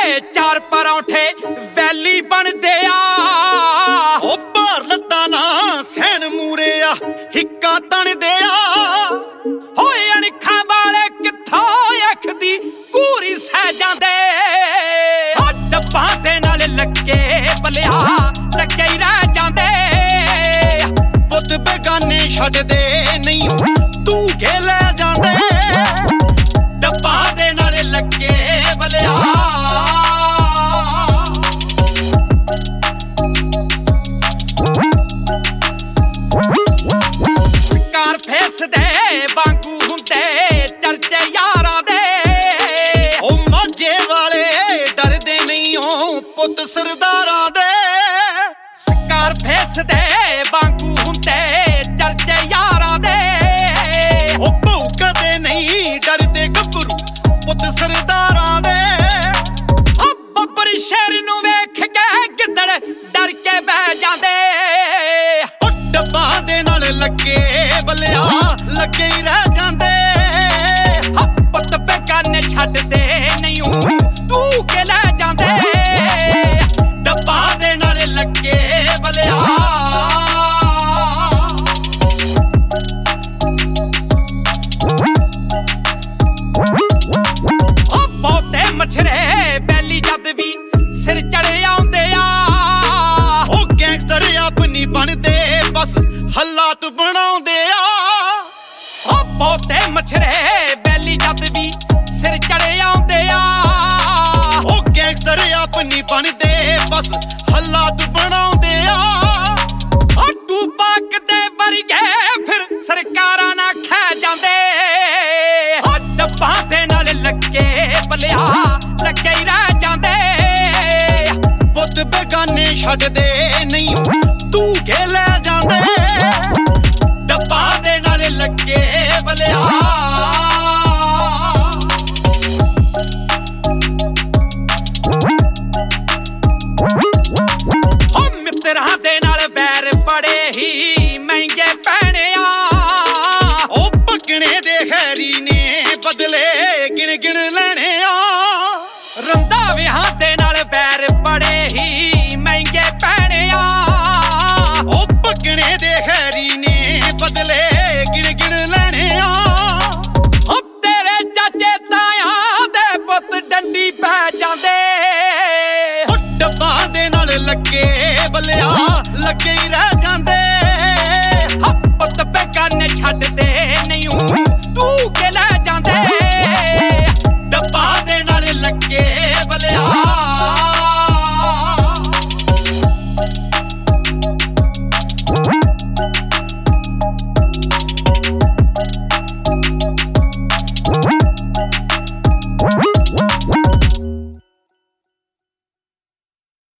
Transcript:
चार परौठे वैली बनदे आ ओ भार लत्ता ना सैन मूरे आ हिक्का तणदे आ होए अणखा वाले कित्थों अखदी घूरी सह जांदे डब्बां दे नाल लगे बलिया लगे ही रह जांदे पुत बेगाने छड्डदे नहीं तू के लै जांदे डब्बां दे नाल लगे बलिया दे वांगू हुंदे चर्चे यारां दे ओ माझे वाले डरदे नहीं हो पुत सरदारां दे स्कारफेस दे वांगू हुंदे चर्चे यारां दे ओ भौंकदे नहीं डरदे गब्बरू पुत सरदारां दे ओ बब्बर शेर नूं वेख के गिद्दड़ डर के बह जांदे ओ डब्बां दे नाल लगे बलिया लगे ही रह जांदे पुत बेगाने छड्डदे नहीं तू के लै जांदे डब्बां दे नाल लगे बलिया ओ बहुते मछरे बैली जद भी सिर चढ़े आउंदे आ ओ गैंगस्टर अपनी बनदे बस हालात बनाउंदे आ ओ बहुते मछरे बैली जद भी सिर चढ़े आउंदे आ ओ गैंगस्टर अपनी बनदे बस हालात बनाउंदे आ ओ टूपाक दे वरगे फिर सरकारां ना खै जांदे ओ डब्बां दे नाल लगे बलिया लगे ही रह जांदे पुत बेगाने छड्डदे नहीं तू के लै जांदे डब्बां दे नाल लगे बलिया ओ मित्रां दे नाल बैर बड़े ही महंगे पैणे आ ओ पकने दे खैरी ने बदले गिण गिण लैणे आ रंधावियां दे नाल बैर बड़े ही महंगे पैणे आ ओ पकने दे खैरी ने बदले